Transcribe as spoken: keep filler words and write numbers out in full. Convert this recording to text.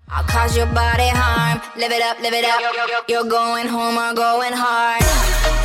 I'll cause your body harm. Live it up, live it up. You're going home or going hard.